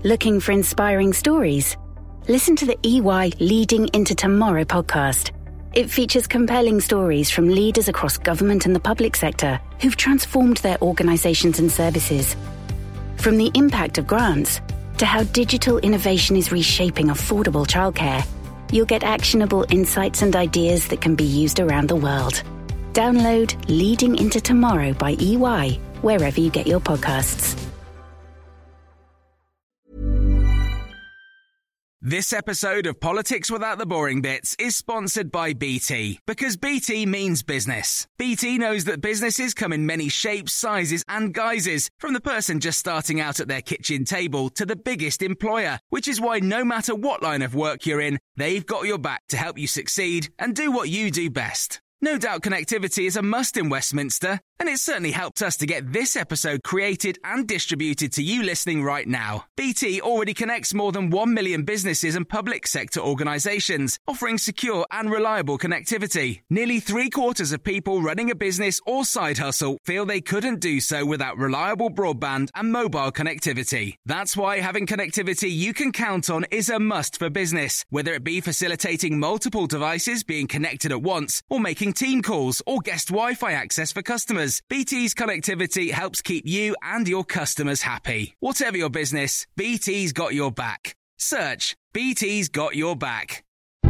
Looking for inspiring stories? Listen to the EY Leading into Tomorrow podcast. It features compelling stories from leaders across government and the public sector who've transformed their organisations and services. From the impact of grants to how digital innovation is reshaping affordable childcare, you'll get actionable insights and ideas that can be used around the world. Download Leading into Tomorrow by EY wherever you get your podcasts. This episode of Politics Without the Boring Bits is sponsored by BT, because BT means business. BT knows that businesses come in many shapes, sizes and guises, from the person just starting out at their kitchen table to the biggest employer, which is why no matter what line of work you're in, they've got your back to help you succeed and do what you do best. No doubt connectivity is a must in Westminster, and it certainly helped us to get this episode created and distributed to you listening right now. BT already connects more than 1 million businesses and public sector organisations, offering secure and reliable connectivity. Nearly 3/4 of people running a business or side hustle feel they couldn't do so without reliable broadband and mobile connectivity. That's why having connectivity you can count on is a must for business, whether it be facilitating multiple devices being connected at once or making team calls or guest Wi-Fi access for customers. BT's connectivity helps keep you and your customers happy. Whatever your business, BT's got your back. Search BT's got your back.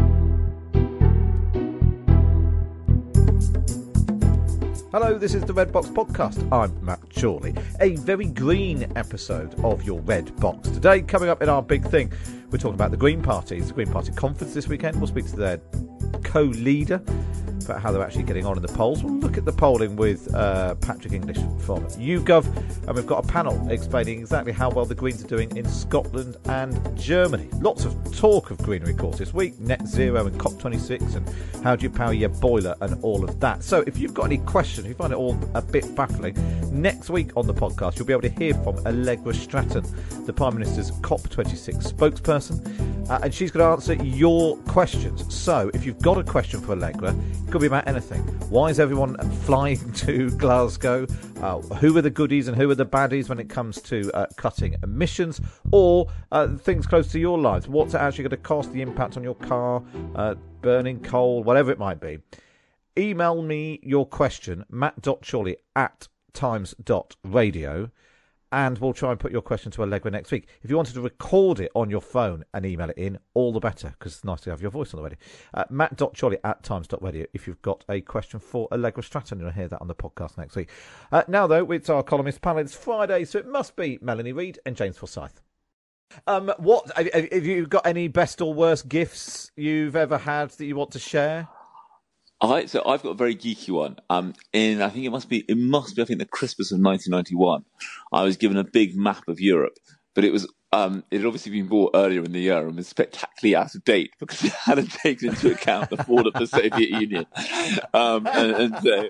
Hello, this is the Red Box Podcast. I'm Matt Chorley. A very green episode of your Red Box. Today, coming up in our big thing, we're talking about the Green Party. It's the Green Party conference this weekend. We'll speak to their co-leader about how they're actually getting on in the polls. We'll look at the polling with Patrick English from YouGov, and we've got a panel explaining exactly how well the Greens are doing in Scotland and Germany. Lots of talk of greenery, of course, this week. Net zero and COP26 and how do you power your boiler and all of that. So if you've got any questions, if you find it all a bit baffling, next week on the podcast you'll be able to hear from Allegra Stratton, the Prime Minister's COP26 spokesperson, and she's going to answer your questions. So if you've got a question for Allegra, it could be about anything. Why is everyone flying to Glasgow? Who are the goodies and who are the baddies when it comes to cutting emissions? Or things close to your lives. What's it actually going to cost, the impact on your car, burning coal, whatever it might be. Email me your question, matt.chorley@times.radio, and we'll try and put your question to Allegra next week. If you wanted to record it on your phone and email it in, all the better, because it's nice to have your voice on the radio. matt.chorley@times.radio if you've got a question for Allegra Stratton. You'll hear that on the podcast next week. Now, though, it's our columnist panel. It's Friday, so it must be Melanie Reid and James Forsyth. What have you got? Any best or worst gifts you've ever had that you want to share? So I've got a very geeky one. In I think it must be I think the Christmas of 1991. I was given a big map of Europe, but it was it had obviously been bought earlier in the year and was spectacularly out of date because it hadn't taken into account the fall of the Soviet Union, and so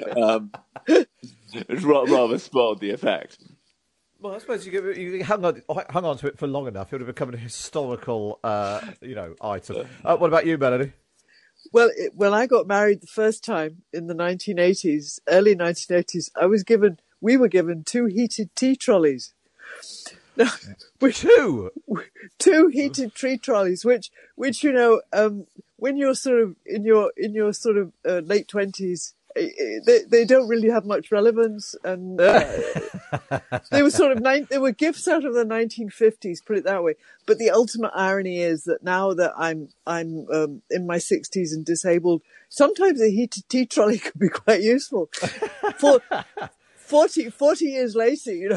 it rather spoiled the effect. Well, I suppose you hung on to it for long enough, it would have become a historical, item. What about you, Melanie? Well, when I got married the first time in the early 1980s, we were given 2 heated tea trolleys. Now, two heated tea trolleys, which when you're sort of in your late 20s, they don't really have much relevance, and they were gifts out of the 1950s, put it that way. But the ultimate irony is that now that I'm in my 60s and disabled, sometimes a heated tea trolley could be quite useful. For 40 years later,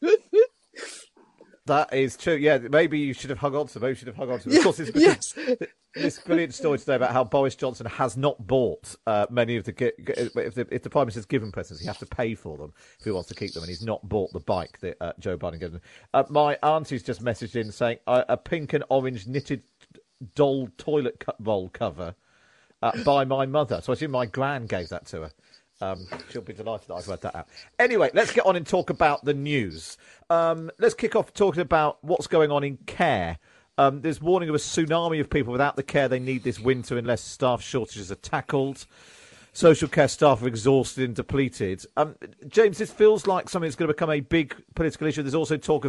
That is true. Yeah, maybe you should have hung on to them. Of course, it's because this brilliant story today about how Boris Johnson has not bought many of the... If the Prime Minister's given presents, he has to pay for them if he wants to keep them, and he's not bought the bike that Joe Biden gave him. My auntie's just messaged in saying a pink and orange knitted doll toilet roll cover by my mother. So I assume my gran gave that to her. She'll be delighted that I've read that out. Anyway, let's get on and talk about the news. Let's kick off talking about what's going on in care. There's warning of a tsunami of people without the care they need this winter unless staff shortages are tackled. Social care staff are exhausted and depleted. James, this feels like something that's going to become a big political issue. There's also talk of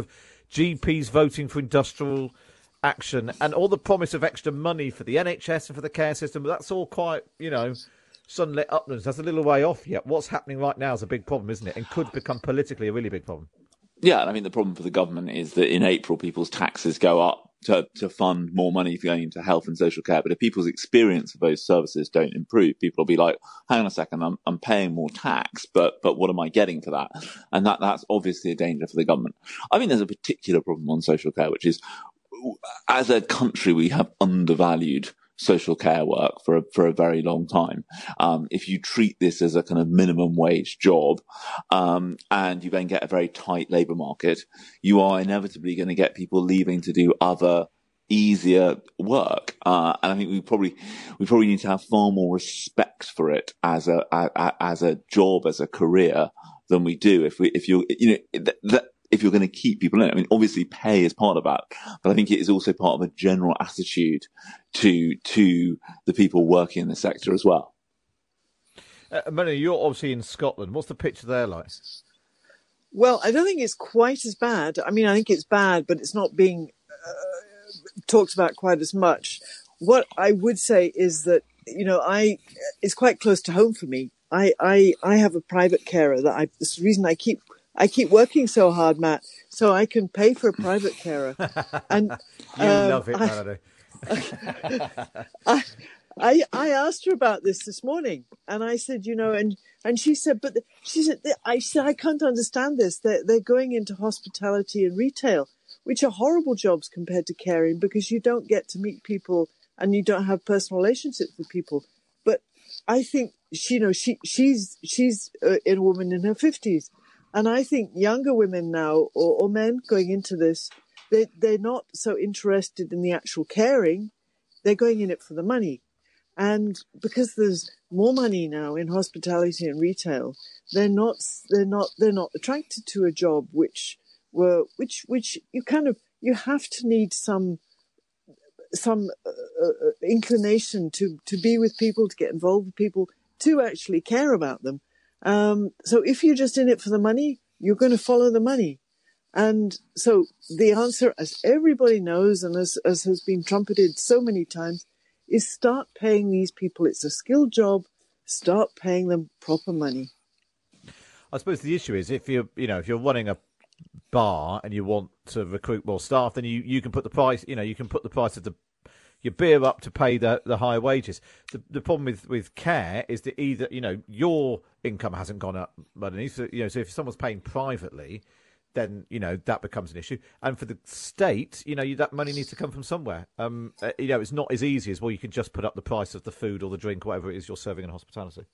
GPs voting for industrial action, and all the promise of extra money for the NHS and for the care system. But that's all quite, sunlit uplands. That's a little way off yet. What's happening right now is a big problem, isn't it? And could become politically a really big problem. Yeah, and I mean, the problem for the government is that in April, people's taxes go up to fund more money going into health and social care. But if people's experience of those services don't improve, people will be like, hang on a second, I'm paying more tax, but what am I getting for that? And that's obviously a danger for the government. I think there's a particular problem on social care, which is, as a country, we have undervalued social care work for a very long time. If you treat this as a kind of minimum wage job, and you then get a very tight labour market, you are inevitably going to get people leaving to do other easier work. And I think we probably need to have far more respect for it as a job, as a career, than we do if you're going to keep people in it. I mean, obviously pay is part of that, but I think it is also part of a general attitude to the people working in the sector as well. Melanie, you're obviously in Scotland. What's the picture there like? Well, I don't think it's quite as bad. I mean, I think it's bad, but it's not being talked about quite as much. What I would say is that, it's quite close to home for me. I have a private carer this is the reason I keep working so hard, Matt, so I can pay for a private carer. And you love it, Melanie. I asked her about this morning, and I said, and she said, I can't understand this. They're going into hospitality and retail, which are horrible jobs compared to caring, because you don't get to meet people and you don't have personal relationships with people. But I think she's a woman in her 50s. And I think younger women now, or men going into this, they're not so interested in the actual caring. They're going in it for the money. And because there's more money now in hospitality and retail, they're not attracted to a job which you have to need some inclination to be with people, to get involved with people, to actually care about them. So if you're just in it for the money, you're going to follow the money. And so the answer, as everybody knows, and as has been trumpeted so many times, is start paying these people. It's a skilled job. Start paying them proper money. I suppose the issue is if you're running a bar and you want to recruit more staff, then you can put the price, you can put the price of your beer up to pay the higher wages. The problem with care is that either, your income hasn't gone up, so if someone's paying privately, then, that becomes an issue. And for the state, that money needs to come from somewhere. It's not as easy as, well, you can just put up the price of the food or the drink, whatever it is you're serving in hospitality.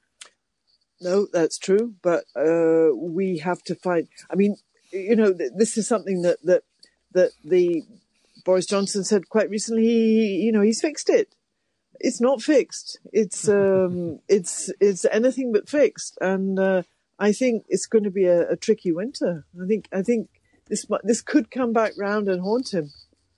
No, that's true. But we have to find, this is something that the Boris Johnson said quite recently. He's fixed it. It's not fixed. It's anything but fixed. And I think it's going to be a tricky winter. I think this could come back round and haunt him.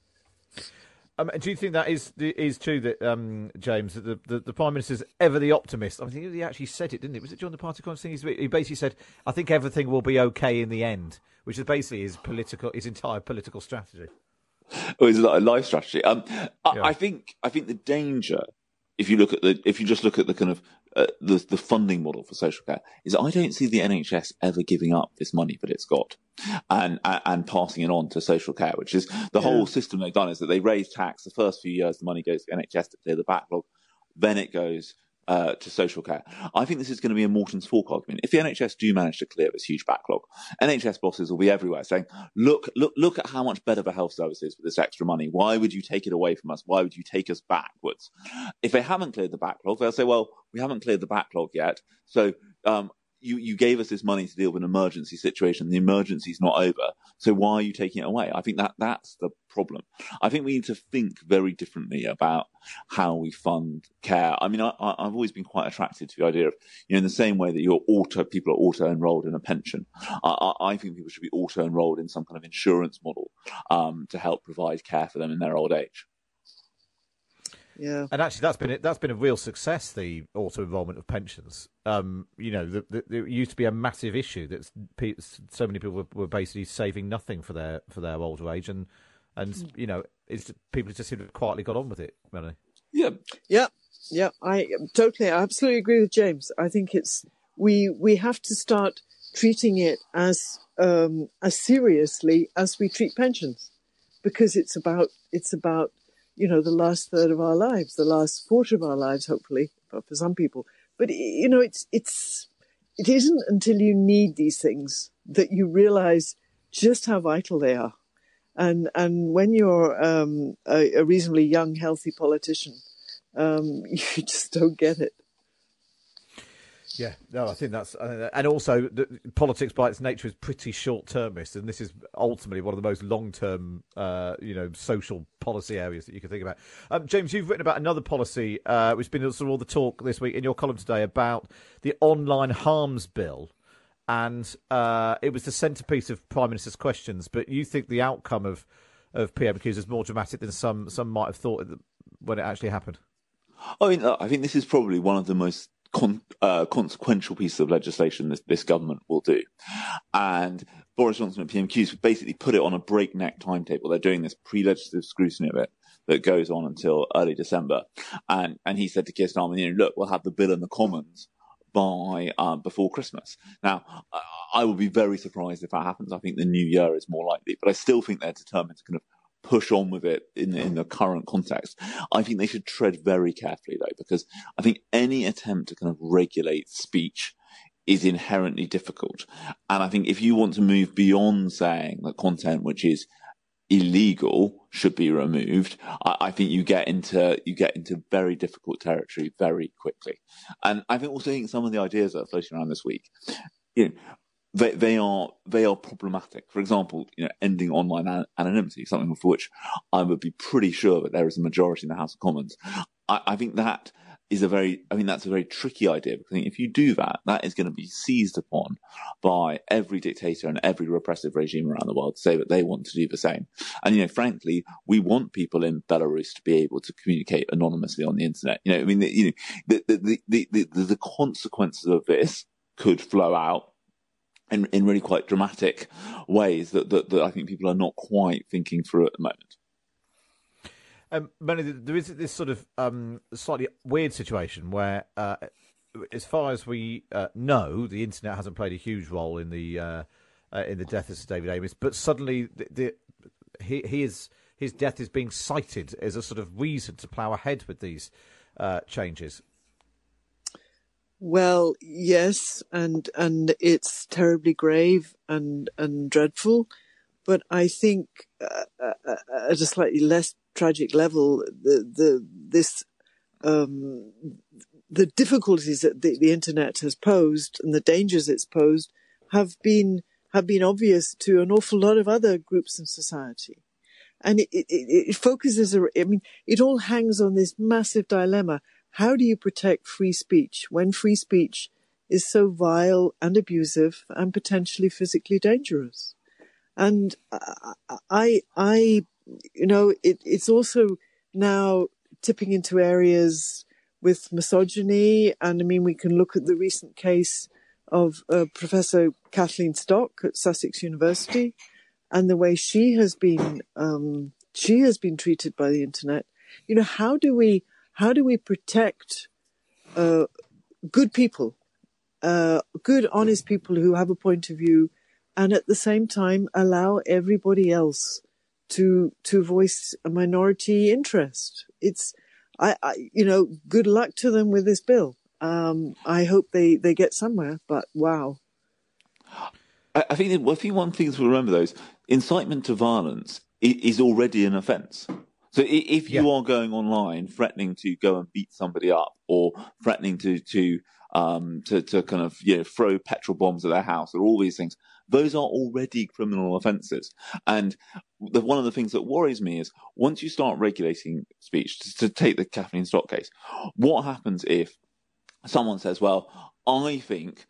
Do you think that is true that James, that the Prime Minister's ever the optimist? I think he actually said it, didn't he? Was it during the party conference thing? He basically said, "I think everything will be okay in the end," which is basically his entire political strategy. Oh, it's a life strategy. I think the danger, if you just look at the kind of the funding model for social care, is I don't see the NHS ever giving up this money that it's got and passing it on to social care, which is the whole system they've done is that they raise tax. The first few years, the money goes to NHS to clear the backlog. Then it goes to social care. I think this is going to be a Morton's Fork argument. If the NHS do manage to clear this huge backlog, NHS bosses will be everywhere saying, look at how much better the health service is with this extra money. Why would you take it away from us? Why would you take us backwards? If they haven't cleared the backlog, they'll say, well, we haven't cleared the backlog yet. So, you gave us this money to deal with an emergency situation. The emergency's not over. So why are you taking it away? I think that's the problem. I think we need to think very differently about how we fund care. I mean, I've always been quite attracted to the idea of, in the same way that people are auto-enrolled in a pension, I think people should be auto-enrolled in some kind of insurance model to help provide care for them in their old age. Yeah. And actually, that's been a real success. The auto enrolment of pensions. There used to be a massive issue that so many people were basically saving nothing for their older age, and people just seem to have quietly got on with it. Melanie. Yeah. I absolutely agree with James. I think we have to start treating it as seriously as we treat pensions, because it's about the last third of our lives, the last quarter of our lives, hopefully, for some people. But it isn't until you need these things that you realize just how vital they are. And when you're a reasonably young, healthy politician, you just don't get it. Yeah, no, I think that's, and also politics by its nature is pretty short-termist, and this is ultimately one of the most long-term, social policy areas that you can think about. James, you've written about another policy, which has been sort of all the talk this week in your column today about the online harms bill, and it was the centrepiece of Prime Minister's questions. But you think the outcome of PMQs is more dramatic than some might have thought when it actually happened? I think this is probably one of the most consequential pieces of legislation this government will do. And Boris Johnson and PMQs basically put it on a breakneck timetable. They're doing this pre-legislative scrutiny of it that goes on until early December. And he said to Keir Starmer, look, we'll have the bill in the Commons by before Christmas. Now, I will be very surprised if that happens. I think the new year is more likely, but I still think they're determined to kind of push on with it in the current context. I think they should tread very carefully, though, because I think any attempt to kind of regulate speech is inherently difficult. And I think if you want to move beyond saying that content which is illegal should be removed, I think you get into very difficult territory very quickly. And I think some of the ideas that are floating around this week, they are problematic. For example, ending online anonymity, something for which I would be pretty sure that there is a majority in the House of Commons. I think that's a very tricky idea, because I think if you do that, that is going to be seized upon by every dictator and every repressive regime around the world to say that they want to do the same. And frankly, we want people in Belarus to be able to communicate anonymously on the internet. The consequences of this could flow out in really quite dramatic ways that I think people are not quite thinking through at the moment. Melanie, there is this sort of slightly weird situation where, as far as we know, the internet hasn't played a huge role in the death of Sir David Amess, but suddenly his death is being cited as a sort of reason to plough ahead with these changes. Well, yes, and it's terribly grave and dreadful, but I think at a slightly less tragic level, the difficulties that the internet has posed and the dangers it's posed have been obvious to an awful lot of other groups in society, and it focuses. It all hangs on this massive dilemma. How do you protect free speech when free speech is so vile and abusive and potentially physically dangerous? And it's also now tipping into areas with misogyny. And we can look at the recent case of Professor Kathleen Stock at Sussex University and the way she has been treated by the internet. How do we protect good people, good, honest people who have a point of view, and at the same time allow everybody else to voice a minority interest? It's, good luck to them with this bill. I hope they get somewhere, but wow. I think one thing to remember, though, is incitement to violence is already an offence. So if you are going online threatening to go and beat somebody up, or threatening to kind of throw petrol bombs at their house, or all these things, those are already criminal offences. And one of the things that worries me is once you start regulating speech, to take the Kathleen Stock case, what happens if someone says, "Well, I think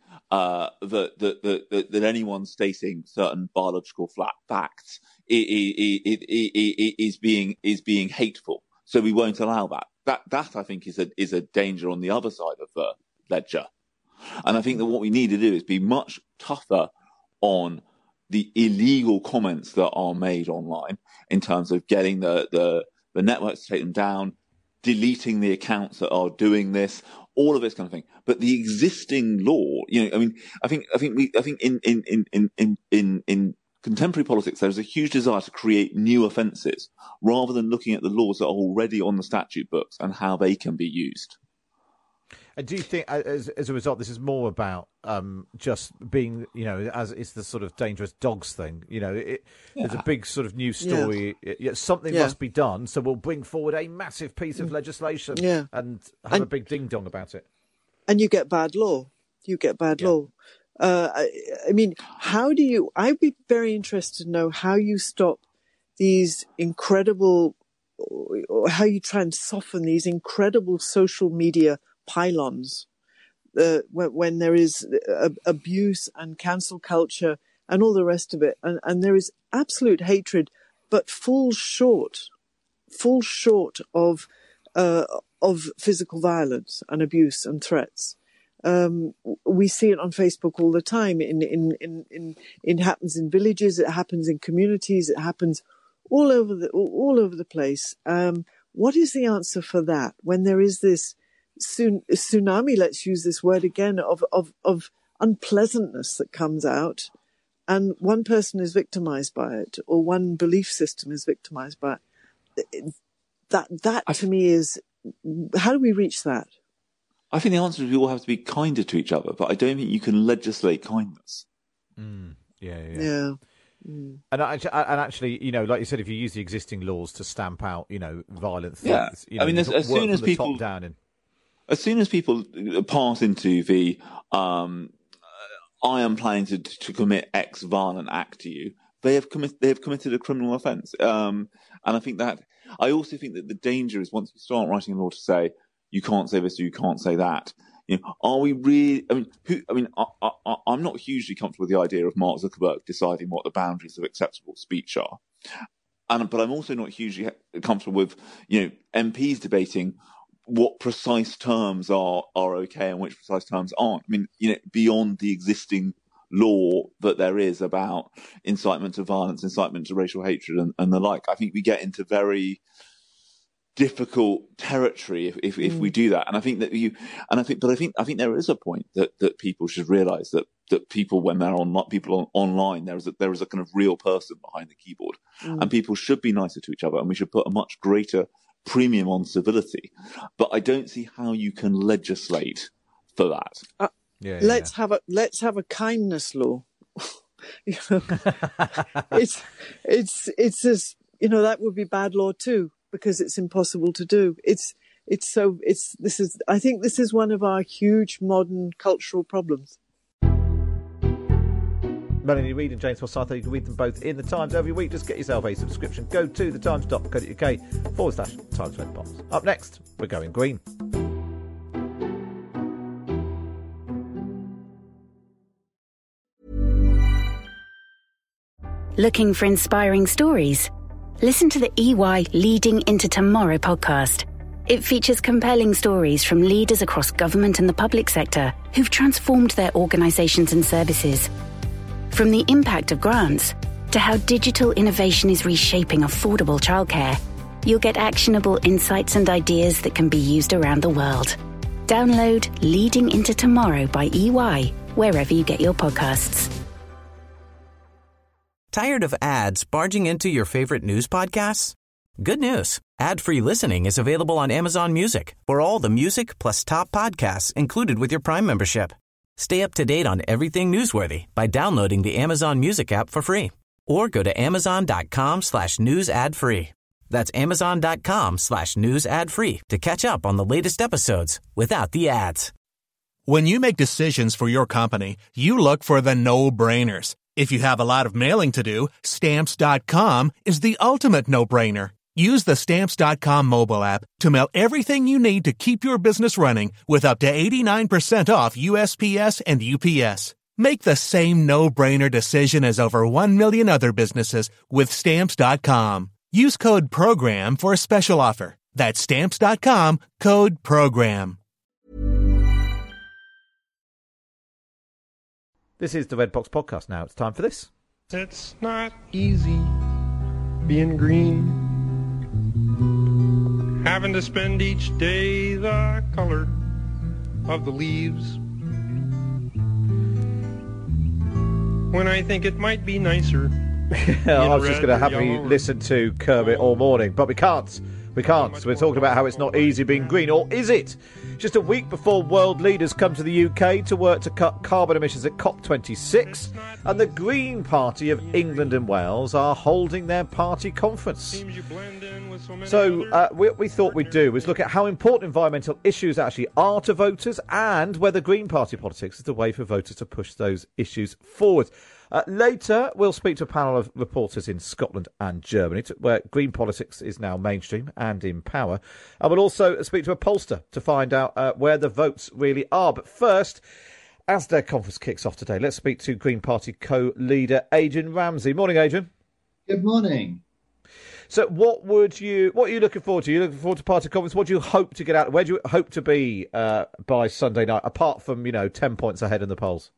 that anyone stating certain biological facts is being hateful, so we won't allow that." that I think is a danger on the other side of the ledger. And I think that what we need to do is be much tougher on the illegal comments that are made online in terms of getting the networks to take them down, deleting the accounts that are doing this, all of this kind of thing. But the existing law, I think in contemporary politics, there's a huge desire to create new offences rather than looking at the laws that are already on the statute books and how they can be used. And do you think, as a result, this is more about just being, as it's the sort of dangerous dogs thing? There's a big sort of news story. Yeah. Something must be done, so we'll bring forward a massive piece of legislation and have a big ding dong about it. And you get bad law. Law. I mean, I'd be very interested to know how you stop these incredible, or how you try and soften these incredible social media pylons when there is abuse and cancel culture and all the rest of it, and there is absolute hatred, but falls short of physical violence and abuse and threats. We see it on Facebook all the time. It happens in villages, it happens in communities, it happens all over the place. What is the answer for that when there is this tsunami, let's use this word again, of unpleasantness that comes out, and one person is victimized by it, or one belief system is victimized by it? That to me is, how do we reach that? I think the answer is we all have to be kinder to each other, but I don't think you can legislate kindness. Yeah. And actually, like you said, if you use the existing laws to stamp out, violent things, I mean, as soon as people as soon as people pass into the I am planning to commit X violent act to you, they have committed a criminal offence. And I also think that the danger is once you start writing a law to say you can't say this or you can't say that. Are we really? I'm not hugely comfortable with the idea of Mark Zuckerberg deciding what the boundaries of acceptable speech are, but I'm also not hugely comfortable with MPs debating what precise terms are okay and which precise terms aren't. I mean, beyond the existing law that there is about incitement to violence, incitement to racial hatred, and the like. I think we get into very difficult territory if we do that. And I think that I think there is a point that people should realise that people, when they're online, there is a kind of real person behind the keyboard, and people should be nicer to each other, and we should put a much greater premium on civility. But I don't see how you can legislate for that. Let's have a kindness law. It's just, that would be bad law too, because it's impossible to do. I think this is one of our huge modern cultural problems. Melanie Reid and James Forsyth, you can read them both in The Times every week. Just get yourself a subscription. Go to thetimes.co.uk/Times Red Box. Up next, we're going green. Looking for inspiring stories? Listen to the EY Leading into Tomorrow podcast. It features compelling stories from leaders across government and the public sector who've transformed their organisations and services. From the impact of grants to how digital innovation is reshaping affordable childcare, you'll get actionable insights and ideas that can be used around the world. Download Leading into Tomorrow by EY wherever you get your podcasts. Tired of ads barging into your favorite news podcasts? Good news. Ad-free listening is available on Amazon Music for all the music plus top podcasts included with your Prime membership. Stay up to date on everything newsworthy by downloading the Amazon Music app for free or go to amazon.com/news ad free. That's amazon.com/news ad free to catch up on the latest episodes without the ads. When you make decisions for your company, you look for the no-brainers. If you have a lot of mailing to do, Stamps.com is the ultimate no-brainer. Use the Stamps.com mobile app to mail everything you need to keep your business running with up to 89% off USPS and UPS. Make the same no-brainer decision as over 1 million other businesses with Stamps.com. Use code PROGRAM for a special offer. That's Stamps.com, code PROGRAM. This is the Red Box Podcast. Now it's time for this. It's not easy being green, having to spend each day the color of the leaves, when I think it might be nicer. I was just going to have me listen to Kermit all morning, but we can't. We can't. So we're talking about how it's not easy being green, or is it? Just a week before world leaders come to the UK to work to cut carbon emissions at COP26, and the Green Party of England and Wales are holding their party conference. So what we thought we'd do was look at how important environmental issues actually are to voters, and whether Green Party politics is the way for voters to push those issues forward. Later, we'll speak to a panel of reporters in Scotland and Germany, where green politics is now mainstream and in power. And we'll also speak to a pollster to find out where the votes really are. But first, as their conference kicks off today, let's speak to Green Party co-leader Adrian Ramsey. Morning, Adrian. Good morning. So what are you looking forward to? Are you looking forward to party conference? What do you hope to get out? Where do you hope to be by Sunday night, apart from, 10 points ahead in the polls?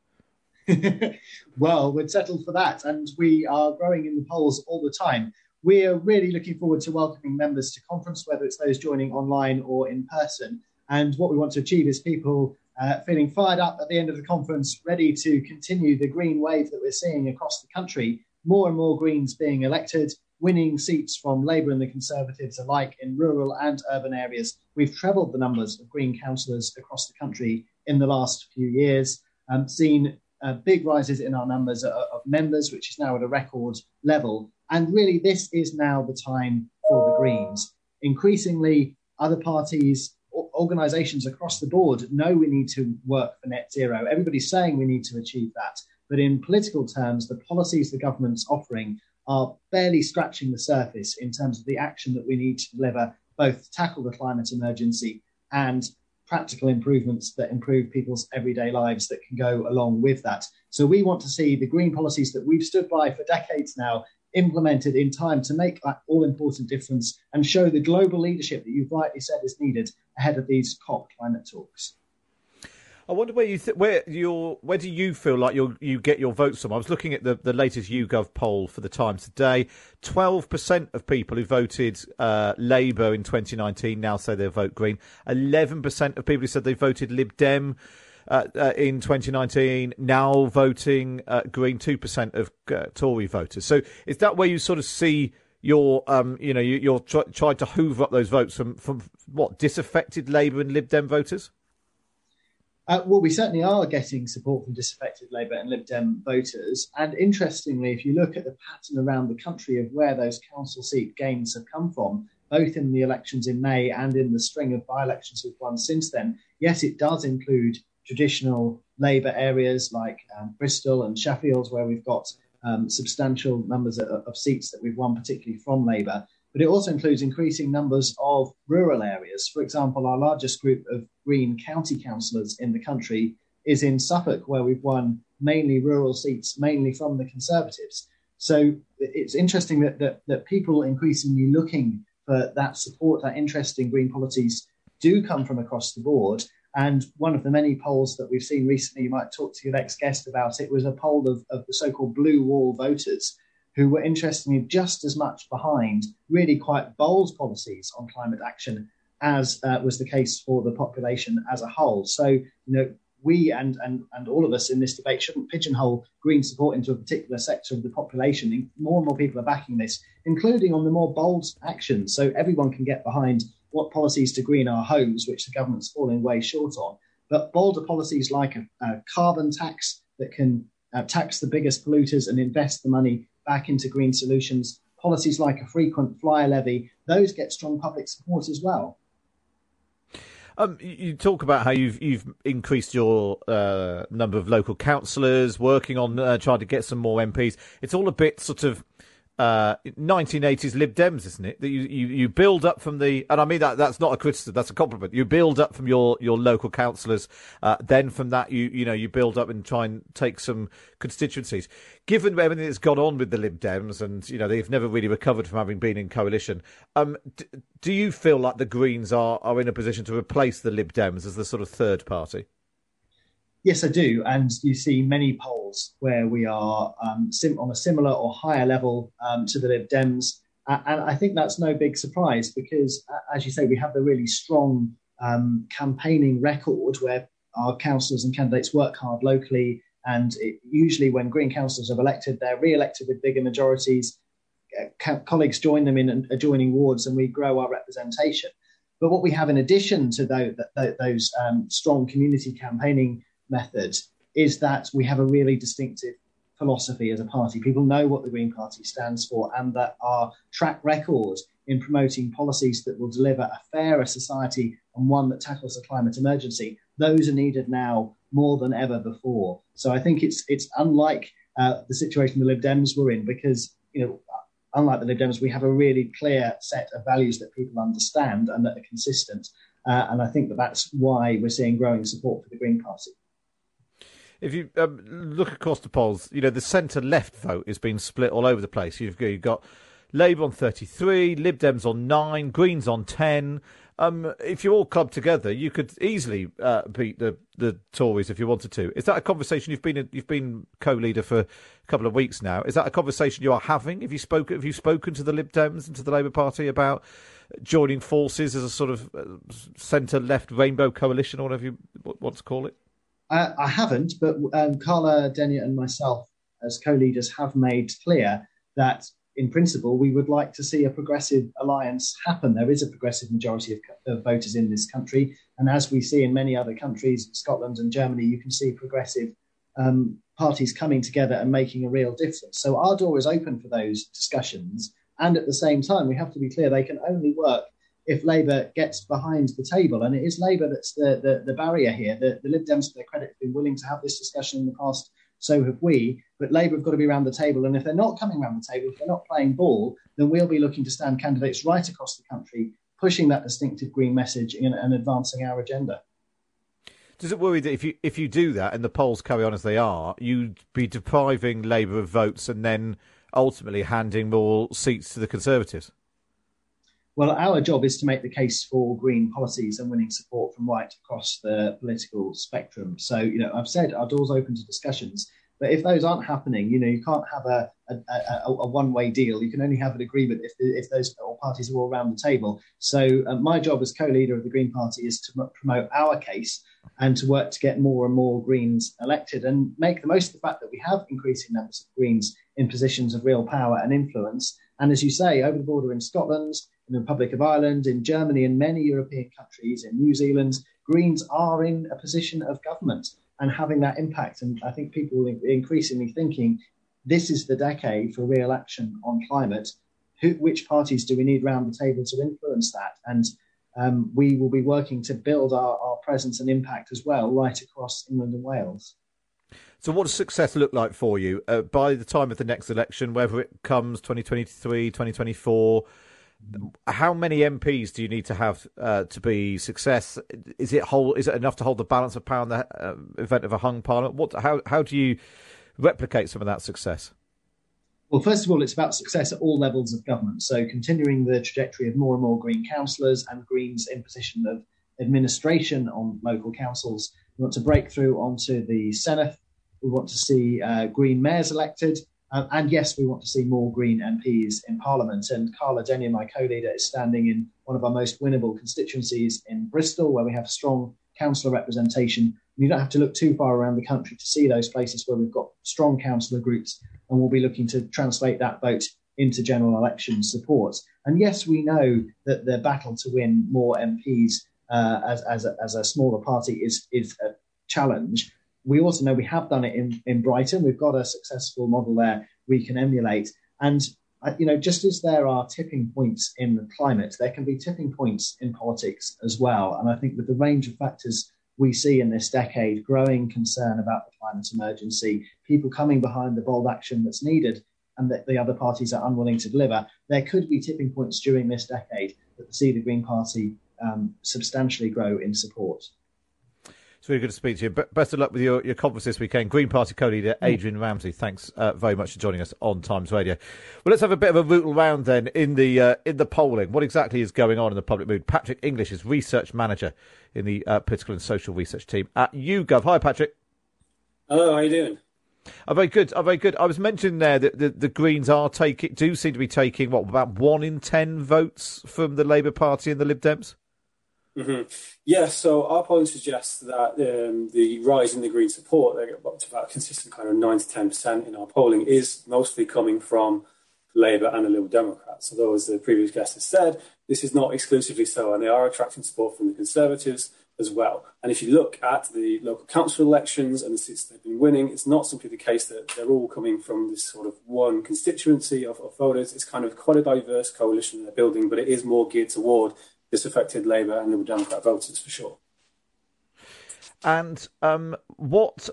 Well, we're settled for that, and we are growing in the polls all the time. We are really looking forward to welcoming members to conference, whether it's those joining online or in person. And what we want to achieve is people feeling fired up at the end of the conference, ready to continue the green wave that we're seeing across the country. More and more Greens being elected, winning seats from Labour and the Conservatives alike in rural and urban areas. We've trebled the numbers of Green councillors across the country in the last few years, seen big rises in our numbers of members, which is now at a record level. And really, this is now the time for the Greens. Increasingly, other parties, organisations across the board know we need to work for net zero. Everybody's saying we need to achieve that. But in political terms, the policies the government's offering are barely scratching the surface in terms of the action that we need to deliver, both to tackle the climate emergency and practical improvements that improve people's everyday lives that can go along with that. So we want to see the green policies that we've stood by for decades now implemented in time to make that all-important difference and show the global leadership that you've rightly said is needed ahead of these COP climate talks. I wonder where do you feel like you get your votes from? I was looking at the latest YouGov poll for the Times today. 12% of people who voted Labour in 2019 now say they vote Green. 11% of people who said they voted Lib Dem in 2019 now voting Green. 2% of Tory voters. So is that where you sort of see you're tried to hoover up those votes from what, disaffected Labour and Lib Dem voters? Well, we certainly are getting support from disaffected Labour and Lib Dem voters. And interestingly, if you look at the pattern around the country of where those council seat gains have come from, both in the elections in May and in the string of by-elections we've won since then, yes, it does include traditional Labour areas like Bristol and Sheffield, where we've got substantial numbers of seats that we've won, particularly from Labour. But it also includes increasing numbers of rural areas. For example, our largest group of Green county councillors in the country is in Suffolk, where we've won mainly rural seats, mainly from the Conservatives. So it's interesting that people increasingly looking for that support, that interest in green policies do come from across the board. And one of the many polls that we've seen recently, you might talk to your next guest about it, was a poll of the so-called blue wall voters, who were interestingly just as much behind really quite bold policies on climate action as was the case for the population as a whole. So, we and all of us in this debate shouldn't pigeonhole green support into a particular sector of the population. More and more people are backing this, including on the more bold actions, so everyone can get behind what policies to green our homes, which the government's falling way short on. But bolder policies like a carbon tax that can tax the biggest polluters and invest the money back into green solutions, policies like a frequent flyer levy, those get strong public support as well. You talk about how you've increased your number of local councillors, working on trying to get some more MPs. It's all a bit sort of 1980s Lib Dems, isn't it? That you build up from the, and I mean that's not a criticism, that's a compliment. You build up from your local councillors, then from that you build up and try and take some constituencies. Given everything that's gone on with the Lib Dems, and they've never really recovered from having been in coalition, do you feel like the Greens are in a position to replace the Lib Dems as the sort of third party? Yes, I do. And you see many polls where we are on a similar or higher level to the Lib Dems. And I think that's no big surprise because, as you say, we have the really strong campaigning record where our councillors and candidates work hard locally. And usually when Green councillors are elected, they're re-elected with bigger majorities. Colleagues join them in adjoining wards and we grow our representation. But what we have in addition to those strong community campaigning methods is that we have a really distinctive philosophy as a party. People know what the Green Party stands for, and that our track record in promoting policies that will deliver a fairer society and one that tackles the climate emergency, those are needed now more than ever before. So I think it's unlike the situation the Lib Dems were in, because unlike the Lib Dems, we have a really clear set of values that people understand and that are consistent. And I think that's why we're seeing growing support for the Green Party. If you look across the polls, the centre-left vote has been split all over the place. You've got Labour on 33, Lib Dems on 9, Greens on 10. If you all club together, you could easily beat the Tories if you wanted to. Is that a conversation you've been co-leader for a couple of weeks now? Is that a conversation you are having? Have you spoken to the Lib Dems and to the Labour Party about joining forces as a sort of centre-left rainbow coalition, or whatever you want to call it? I haven't, but Carla Denyer and myself as co-leaders have made clear that in principle we would like to see a progressive alliance happen. There is a progressive majority of voters in this country, and as we see in many other countries, Scotland and Germany, you can see progressive parties coming together and making a real difference. So our door is open for those discussions, and at the same time we have to be clear they can only work if Labour gets behind the table. And it is Labour that's the barrier here. The Lib Dems, to their credit, have been willing to have this discussion in the past, so have we. But Labour have got to be around the table. And if they're not coming around the table, if they're not playing ball, then we'll be looking to stand candidates right across the country, pushing that distinctive Green message and advancing our agenda. Does it worry that if you do that and the polls carry on as they are, you'd be depriving Labour of votes and then ultimately handing more seats to the Conservatives? Well, our job is to make the case for Green policies and winning support from right across the political spectrum. So, I've said our door's open to discussions, but if those aren't happening, you can't have a one-way deal. You can only have an agreement if those parties are all around the table. So my job as co-leader of the Green Party is to promote our case and to work to get more and more Greens elected and make the most of the fact that we have increasing numbers of Greens in positions of real power and influence. And as you say, over the border in Scotland, in the Republic of Ireland, in Germany, and many European countries, in New Zealand, Greens are in a position of government and having that impact. And I think people are increasingly thinking this is the decade for real action on climate. Which parties do we need around the table to influence that? And we will be working to build our presence and impact as well right across England and Wales. So what does success look like for you by the time of the next election, whether it comes 2023, 2024? How many MPs do you need to have to be success? Is it enough to hold the balance of power in the event of a hung parliament? How do you replicate some of that success? Well, first of all, it's about success at all levels of government. So continuing the trajectory of more and more Green councillors and Greens in position of administration on local councils. We want to break through onto the Senedd. We want to see Green mayors elected. And yes, we want to see more Green MPs in Parliament. And Carla Denyer, my co-leader, is standing in one of our most winnable constituencies in Bristol, where we have strong councillor representation. You don't have to look too far around the country to see those places where we've got strong councillor groups, and we'll be looking to translate that vote into general election support. And yes, we know that the battle to win more MPs as a smaller party is a challenge. We also know we have done it in Brighton. We've got a successful model there we can emulate. And, just as there are tipping points in the climate, there can be tipping points in politics as well. And I think with the range of factors we see in this decade, growing concern about the climate emergency, people coming behind the bold action that's needed, and that the other parties are unwilling to deliver, there could be tipping points during this decade that see the Green Party substantially grow in support. It's really good to speak to you. Best of luck with your conference this weekend. Green Party co-leader Adrian Ramsey, thanks very much for joining us on Times Radio. Well, let's have a bit of a rootle round then in the polling. What exactly is going on in the public mood? Patrick English is research manager in the political and social research team at YouGov. Hi, Patrick. Hello, how are you doing? I'm very good. I was mentioning there that the Greens do seem to be taking, about 1 in 10 votes from the Labour Party and the Lib Dems? Mm-hmm. Yeah, so our polling suggests that the rise in the Green support, they get up to about a consistent kind of 9 to 10% in our polling, is mostly coming from Labour and the Liberal Democrats. Although, as the previous guest has said, this is not exclusively so, and they are attracting support from the Conservatives as well. And if you look at the local council elections and the seats they've been winning, it's not simply the case that they're all coming from this sort of one constituency of voters. It's kind of quite a diverse coalition they're building, but it is more geared toward disaffected Labour and Liberal Democrat voters for sure. And what's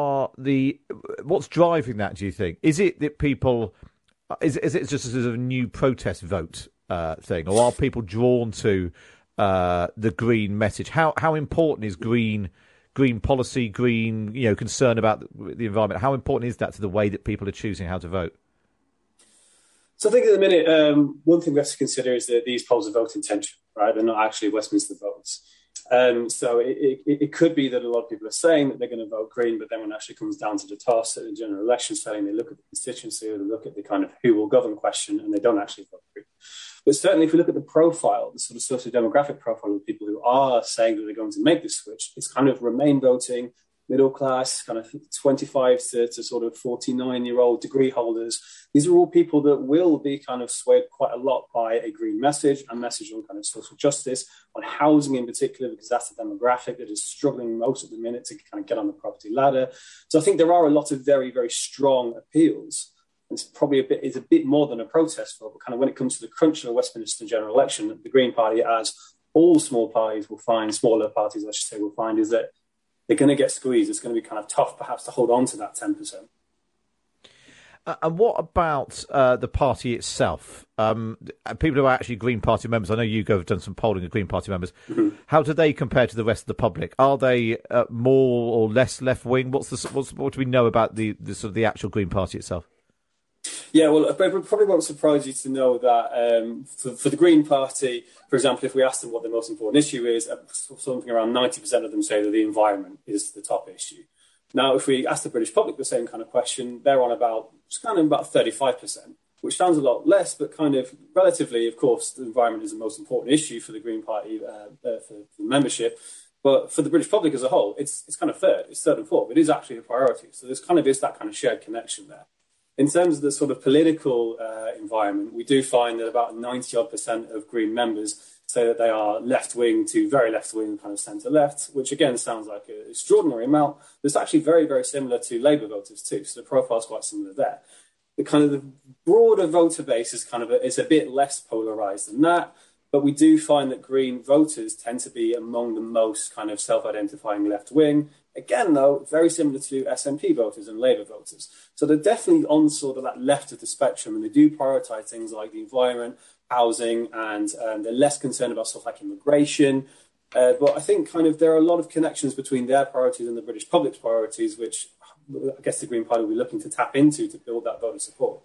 driving that, do you think? Is it that people... Is it just a sort of new protest vote thing? Or are people drawn to the Green message? How important is Green policy, Green concern about the environment? How important is that to the way that people are choosing how to vote? So I think at the minute, one thing we have to consider is that these polls are vote intention, right? They're not actually Westminster votes. So it could be that a lot of people are saying that they're going to vote Green, but then when it actually comes down to the toss at the general election setting, they look at the constituency or they look at the kind of who will govern question and they don't actually vote Green. But certainly if we look at the profile, the sort of socio-demographic profile of people who are saying that they're going to make this switch, it's kind of Remain voting, middle class, kind of 25 to sort of 49-year-old degree holders. These are all people that will be kind of swayed quite a lot by a Green message, a message on kind of social justice, on housing in particular, because that's the demographic that is struggling most at the minute to kind of get on the property ladder. So I think there are a lot of very, very strong appeals. It's probably a bit more than a protest vote, but kind of when it comes to the crunch of a Westminster general election, the Green Party, as all smaller parties will find, is that they're going to get squeezed. It's going to be kind of tough, perhaps, to hold on to that 10%. And what about the party itself? People who are actually Green Party members, I know you have done some polling of Green Party members. Mm-hmm. How do they compare to the rest of the public? Are they more or less left-wing? What do we know about the sort of the actual Green Party itself? Yeah, well, it probably won't surprise you to know that for the Green Party, for example, if we ask them what the most important issue is, something around 90% of them say that the environment is the top issue. Now, if we ask the British public the same kind of question, they're on about 35%, which sounds a lot less, but kind of relatively, of course, the environment is the most important issue for the Green Party for membership. But for the British public as a whole, it's kind of third and fourth. It is actually a priority. So there's kind of is that kind of shared connection there. In terms of the sort of political environment, we do find that about 90% of Green members say that they are left-wing to very left-wing, kind of centre-left, which again sounds like an extraordinary amount. But it's actually very, very similar to Labour voters too, so the profile's quite similar there. The kind of the broader voter base is a bit less polarised than that, but we do find that Green voters tend to be among the most kind of self-identifying left-wing. Again, though, very similar to SNP voters and Labour voters. So they're definitely on sort of that left of the spectrum, and they do prioritise things like the environment, housing, and they're less concerned about stuff like immigration. But I think kind of there are a lot of connections between their priorities and the British public's priorities, which I guess the Green Party will be looking to tap into to build that voter support.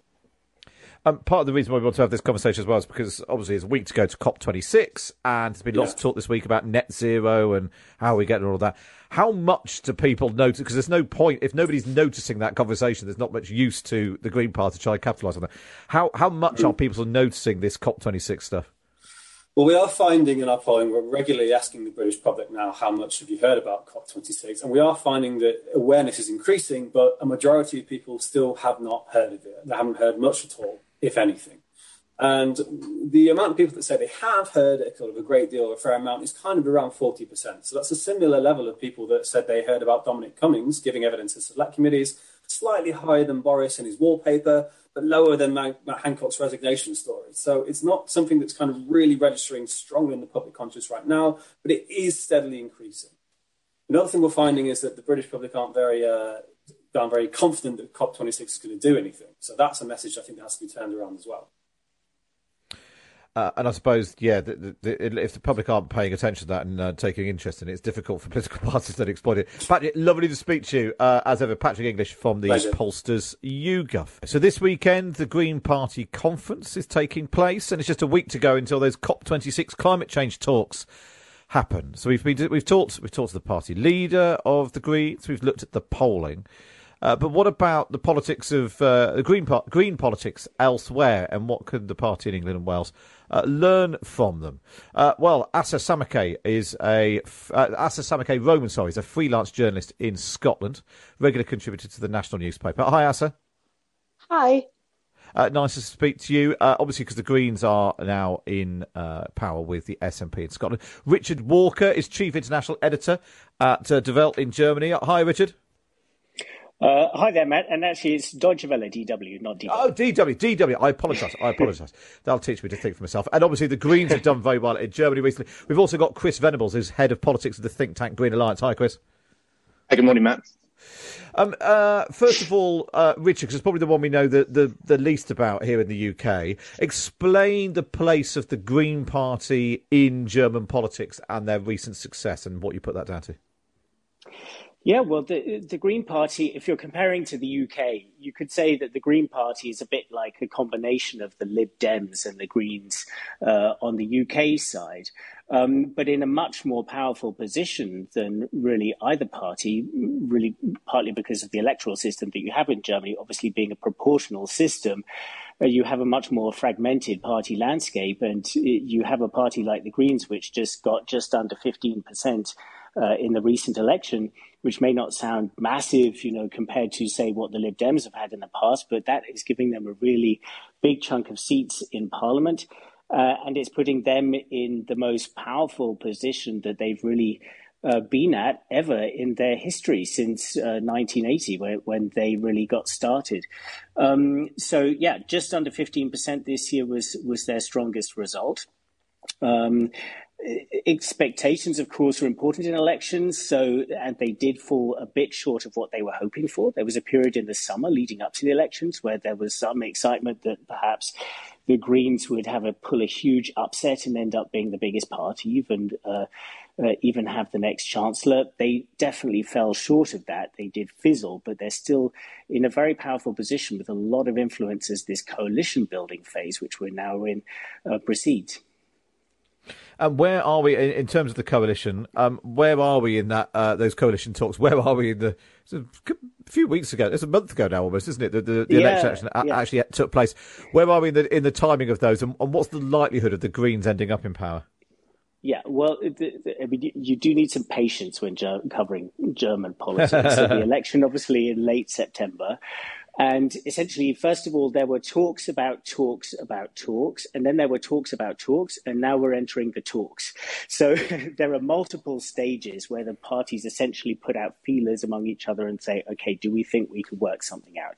Part of the reason why we want to have this conversation as well is because obviously it's a week to go to COP26 and there's been lots of talk this week about net zero and how we get all of that. How much do people notice? Because there's no point, if nobody's noticing that conversation, there's not much use to the Green Party to try and capitalise on that. How much are people noticing this COP26 stuff? Well, we are finding in our polling, we're regularly asking the British public now, how much have you heard about COP26? And we are finding that awareness is increasing, but a majority of people still have not heard of it. They haven't heard much at all, if anything. And the amount of people that say they have heard a great deal or a fair amount is kind of around 40%. So that's a similar level of people that said they heard about Dominic Cummings giving evidence to select committees, slightly higher than Boris and his wallpaper, but lower than Matt Hancock's resignation story. So it's not something that's kind of really registering strongly in the public conscience right now, but it is steadily increasing. Another thing we're finding is that the British public aren't very I'm very confident that COP26 is going to do anything. So that's a message I think that has to be turned around as well. And I suppose, if the public aren't paying attention to that and taking interest in it, it's difficult for political parties to exploit it. Patrick, lovely to speak to you, as ever. Patrick English from the Pollsters YouGov. So this weekend, the Green Party conference is taking place, and it's just a week to go until those COP26 climate change talks happen. So we've talked to the party leader of the Greens. We've looked at the polling. But what about the politics of green politics elsewhere, and what could the party in England and Wales learn from them? Asa Samake is a freelance journalist in Scotland, regular contributor to the national newspaper. Hi, Asa. Hi. Nice to speak to you. Obviously, because the Greens are now in power with the SNP in Scotland. Richard Walker is chief international editor at Die Welt in Germany. Hi, Richard. Hi there, Matt. And actually, it's Deutsche Welle, DW, not DW. Oh, DW. I apologise. That'll teach me to think for myself. And obviously, the Greens have done very well in Germany recently. We've also got Chris Venables, who's head of politics of the think tank Green Alliance. Hi, Chris. Hey, good morning, Matt. First of all, Richard, because it's probably the one we know the least about here in the UK. Explain the place of the Green Party in German politics and their recent success, and what you put that down to. Yeah, well, the Green Party, if you're comparing to the UK, you could say that the Green Party is a bit like a combination of the Lib Dems and the Greens on the UK side, but in a much more powerful position than really either party, really partly because of the electoral system that you have in Germany, obviously being a proportional system. You have a much more fragmented party landscape, and you have a party like the Greens, which just got just under 15% in the recent election, which may not sound massive, compared to, say, what the Lib Dems have had in the past, but that is giving them a really big chunk of seats in Parliament, and it's putting them in the most powerful position that they've really been at ever in their history since 1980, when they really got started. Just under 15% this year was their strongest result. Expectations, of course, are important in elections, and they did fall a bit short of what they were hoping for. There was a period in the summer leading up to the elections where there was some excitement that perhaps the Greens would pull a huge upset and end up being the biggest party, even have the next chancellor. They definitely fell short of that. They did fizzle, but they're still in a very powerful position with a lot of influence as this coalition building phase, which we're now in, proceeds. And where are we in terms of the coalition? Where are we in that those coalition talks? Where are we a few weeks ago? It's a month ago now, almost, isn't it? The election actually took place. Where are we in the timing of those? And what's the likelihood of the Greens ending up in power? Yeah, well, you do need some patience when covering German politics. So the election, obviously, in late September. And essentially, first of all, there were talks about talks, and then there were talks about talks, and now we're entering the talks. So there are multiple stages where the parties essentially put out feelers among each other and say, okay, do we think we could work something out?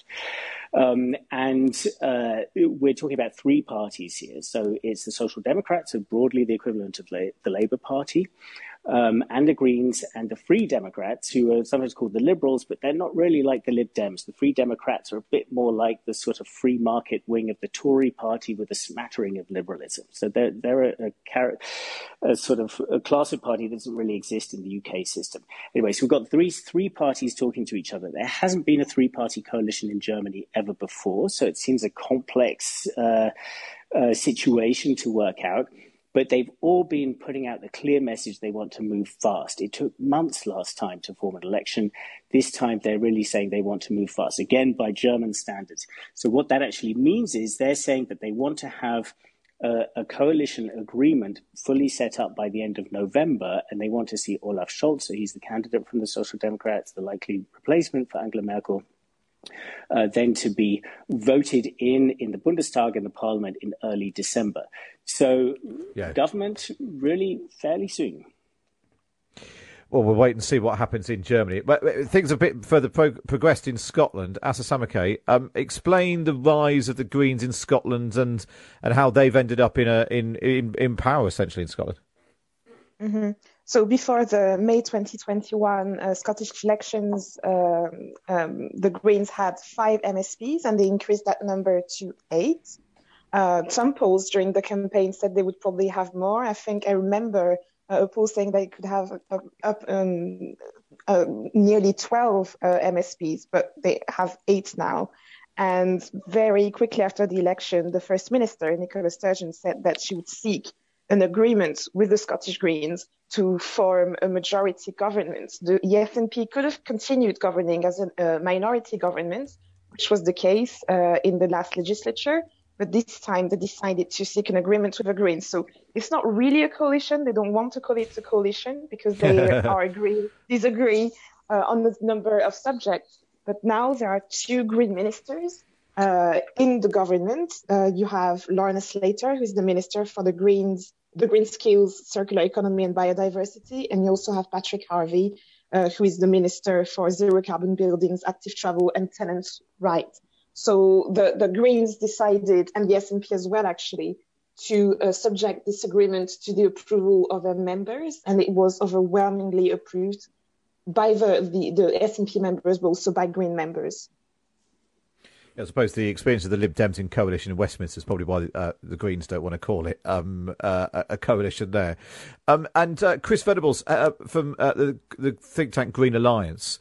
We're talking about three parties here. So it's the Social Democrats, so broadly the equivalent of the Labour Party, and the Greens and the Free Democrats, who are sometimes called the Liberals, but they're not really like the Lib Dems. The Free Democrats are a bit more like the sort of free market wing of the Tory party with a smattering of liberalism. So they're a sort of a class of party that doesn't really exist in the UK system. Anyway, so we've got three parties talking to each other. There hasn't been a three-party coalition in Germany ever before, so it seems a complex situation to work out. But they've all been putting out the clear message they want to move fast. It took months last time to form an election. This time they're really saying they want to move fast, again, by German standards. So what that actually means is they're saying that they want to have a coalition agreement fully set up by the end of November, and they want to see Olaf Scholz, so he's the candidate from the Social Democrats, the likely replacement for Angela Merkel, then to be voted in the Bundestag and the Parliament in early December. So government really fairly soon. Well, we'll wait and see what happens in Germany. But things are a bit further progressed in Scotland. Asa Samake, explain the rise of the Greens in Scotland and how they've ended up in power essentially in Scotland. Mm-hmm. So before the May 2021 Scottish elections, the Greens had 5 MSPs and they increased that number to 8. Some polls during the campaign said they would probably have more. I think I remember a poll saying they could have nearly 12 MSPs, but they have 8 now. And very quickly after the election, the First Minister, Nicola Sturgeon, said that she would seek an agreement with the Scottish Greens to form a majority government. The SNP could have continued governing as a minority government, which was the case in the last legislature, but this time they decided to seek an agreement with the Greens. So it's not really a coalition. They don't want to call it a coalition because they disagree on a number of subjects. But now there are 2 Green ministers in the government. You have Lorna Slater, who's the Minister for the Green Skills, Circular Economy and Biodiversity. And you also have Patrick Harvey, who is the Minister for Zero Carbon Buildings, Active Travel and Tenants' Rights. So the Greens decided, and the SNP as well actually, to subject this agreement to the approval of their members. And it was overwhelmingly approved by the SNP members, but also by Green members. I suppose the experience of the Lib Dems in coalition in Westminster is probably why the Greens don't want to call it a coalition there. And Chris Venables from the think tank Green Alliance,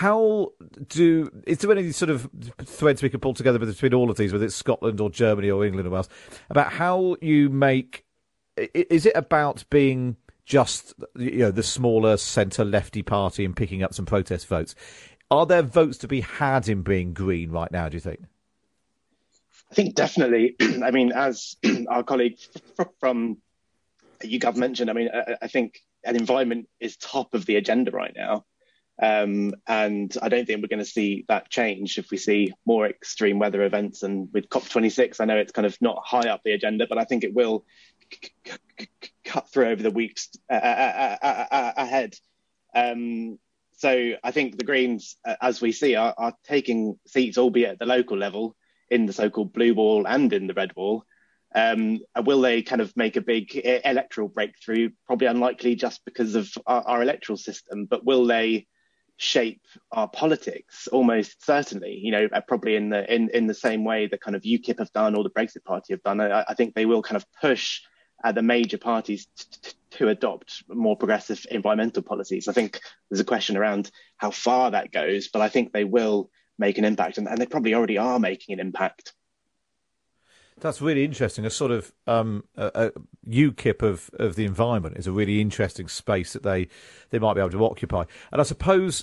is there any sort of threads we can pull together between all of these, whether it's Scotland or Germany or England or Wales, about how you make? Is it about being just the smaller centre lefty party and picking up some protest votes? Are there votes to be had in being Green right now, do you think? I think definitely. I mean, as our colleague from YouGov mentioned, I mean, I think an environment is top of the agenda right now. And I don't think we're going to see that change if we see more extreme weather events. And with COP26, I know it's kind of not high up the agenda, but I think it will cut through over the weeks ahead. So I think the Greens, as we see, are taking seats, albeit at the local level, in the so-called blue wall and in the red wall. Will they kind of make a big electoral breakthrough? Probably unlikely just because of our electoral system. But will they shape our politics? Almost certainly, probably in the same way that kind of UKIP have done or the Brexit Party have done. I think they will kind of push the major parties to adopt more progressive environmental policies. I think there's a question around how far that goes, but I think they will make an impact, and they probably already are making an impact. That's really interesting. A sort of a UKIP of the environment is a really interesting space that they might be able to occupy. And I suppose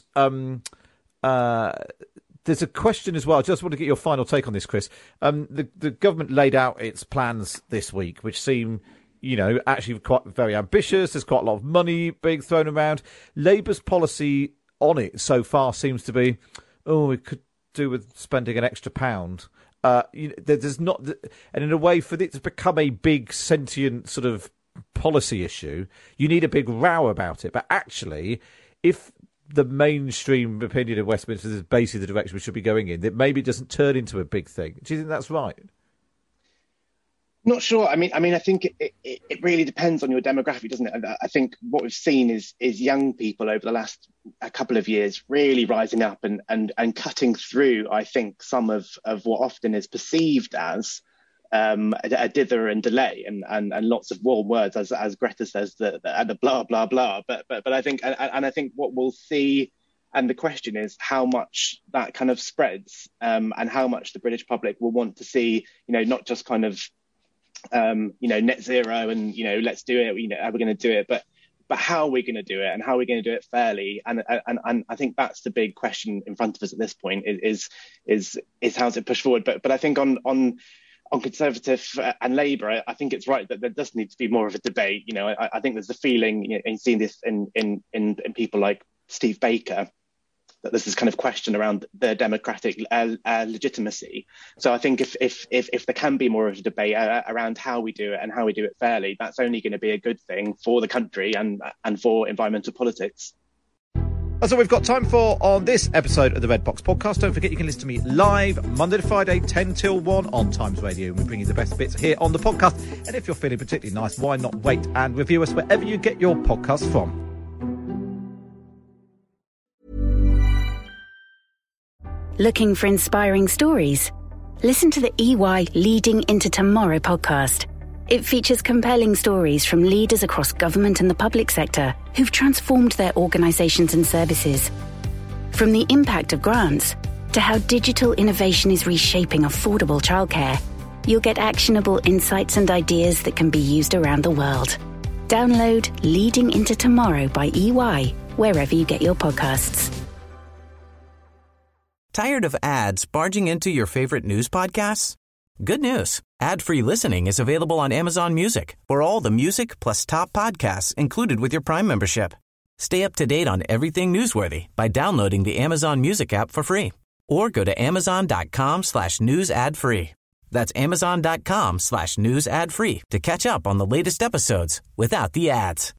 there's a question as well. I just want to get your final take on this, Chris. The government laid out its plans this week, which seem, actually quite very ambitious. There's quite a lot of money being thrown around. Labour's policy on it so far seems to be, we could do with spending an extra £1. There's not, and in a way, for it to become a big sentient sort of policy issue, you need a big row about it. But actually, if the mainstream opinion of Westminster is basically the direction we should be going in, that maybe it doesn't turn into a big thing. Do you think that's right? Not sure. I mean, I think it really depends on your demographic, doesn't it? I think what we've seen is young people over the last couple of years really rising up and cutting through, I think, some of what often is perceived as a dither and delay and lots of warm words, as Greta says, the blah, blah, blah. But I think, and I think what we'll see, and the question is how much that kind of spreads and how much the British public will want to see, not just kind of, net zero and, let's do it, are we going to do it? But how are we going to do it, and how are we going to do it fairly? And I think that's the big question in front of us at this point is how's it pushed forward? But I think on Conservative and Labour, I think it's right that there does need to be more of a debate. I think there's a feeling, and seeing this in people like Steve Baker, that there's this kind of question around their democratic legitimacy. So I think if there can be more of a debate around how we do it and how we do it fairly, that's only going to be a good thing for the country and for environmental politics. That's all we've got time for on this episode of the Red Box Podcast. Don't forget you can listen to me live Monday to Friday, 10 till 1 on Times Radio. And we bring you the best bits here on the podcast. And if you're feeling particularly nice, why not wait and review us wherever you get your podcasts from? Looking for inspiring stories? Listen to the EY Leading into Tomorrow podcast. It features compelling stories from leaders across government and the public sector who've transformed their organisations and services. From the impact of grants to how digital innovation is reshaping affordable childcare, you'll get actionable insights and ideas that can be used around the world. Download Leading into Tomorrow by EY wherever you get your podcasts. Tired of ads barging into your favorite news podcasts? Good news. Ad-free listening is available on Amazon Music for all the music plus top podcasts included with your Prime membership. Stay up to date on everything newsworthy by downloading the Amazon Music app for free or go to amazon.com/news ad free. That's amazon.com/news ad free to catch up on the latest episodes without the ads.